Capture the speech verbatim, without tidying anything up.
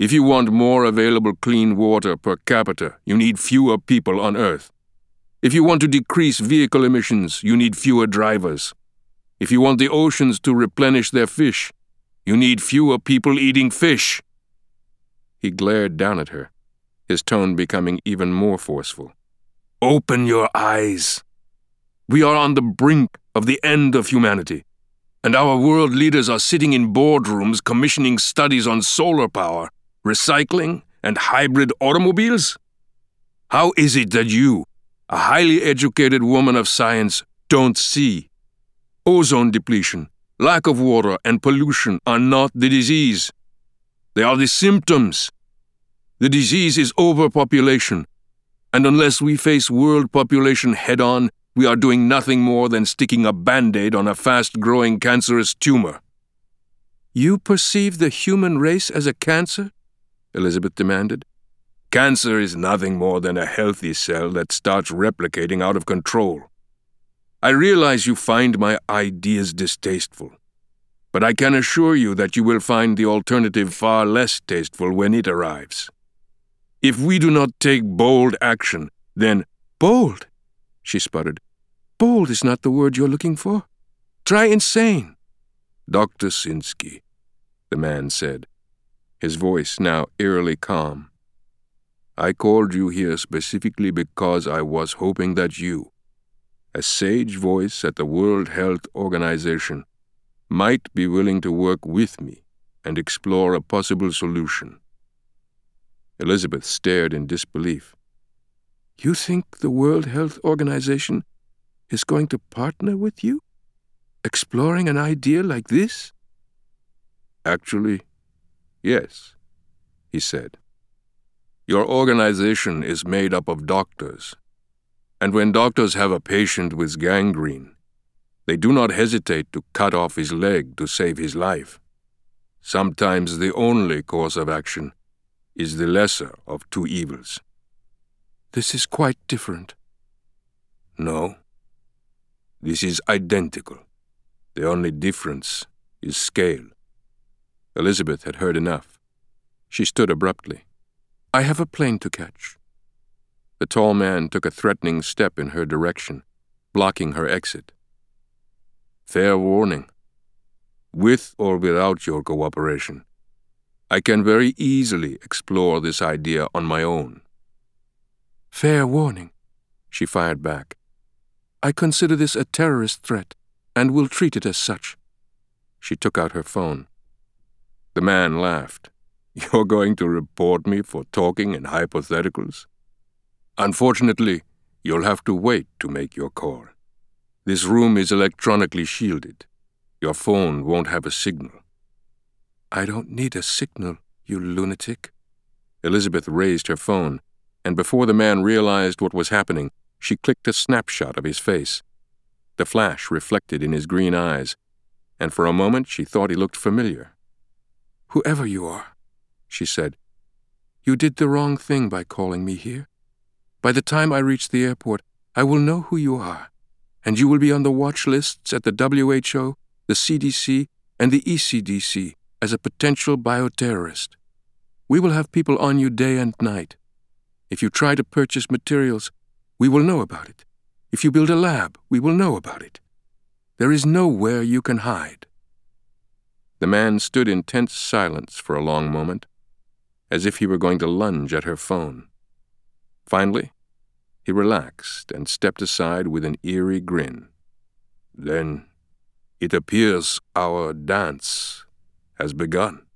If you want more available clean water per capita, you need fewer people on Earth. If you want to decrease vehicle emissions, you need fewer drivers. If you want the oceans to replenish their fish, you need fewer people eating fish." He glared down at her, his tone becoming even more forceful. "Open your eyes. We are on the brink of the end of humanity, and our world leaders are sitting in boardrooms commissioning studies on solar power, recycling, and hybrid automobiles? How is it that you, a highly educated woman of science, don't see? Ozone depletion, lack of water, and pollution are not the disease. They are the symptoms. The disease is overpopulation, and unless we face world population head-on, we are doing nothing more than sticking a Band-Aid on a fast-growing cancerous tumor." "You perceive the human race as a cancer?" Elizabeth demanded. "Cancer is nothing more than a healthy cell that starts replicating out of control. I realize you find my ideas distasteful, but I can assure you that you will find the alternative far less tasteful when it arrives. If we do not take bold action, then—" "Bold?" she sputtered. "Bold is not the word you're looking for. Try insane." "Doctor Sinsky," the man said, his voice now eerily calm, "I called you here specifically because I was hoping that you, a sage voice at the World Health Organization, might be willing to work with me and explore a possible solution." Elizabeth stared in disbelief. "You think the World Health Organization is going to partner with you? Exploring an idea like this?" "Actually, yes," he said. "Your organization is made up of doctors, and when doctors have a patient with gangrene, they do not hesitate to cut off his leg to save his life. Sometimes the only course of action is the lesser of two evils." "This is quite different." "No. This is identical. The only difference is scale." Elizabeth had heard enough. She stood abruptly. "I have a plane to catch." The tall man took a threatening step in her direction, blocking her exit. "Fair warning. With or without your cooperation, I can very easily explore this idea on my own." "Fair warning," she fired back. "I consider this a terrorist threat, and will treat it as such." She took out her phone. The man laughed. "You're going to report me for talking in hypotheticals? Unfortunately, you'll have to wait to make your call. This room is electronically shielded. Your phone won't have a signal." "I don't need a signal, you lunatic." Elizabeth raised her phone, and before the man realized what was happening, she clicked a snapshot of his face. The flash reflected in his green eyes, and for a moment she thought he looked familiar. "Whoever you are," she said, "you did the wrong thing by calling me here. By the time I reach the airport, I will know who you are, and you will be on the watch lists at the W H O, the C D C, and the E C D C as a potential bioterrorist. We will have people on you day and night. If you try to purchase materials, we will know about it. If you build a lab, we will know about it. There is nowhere you can hide." The man stood in tense silence for a long moment, as if he were going to lunge at her phone. Finally, he relaxed and stepped aside with an eerie grin. "Then it appears our dance has begun."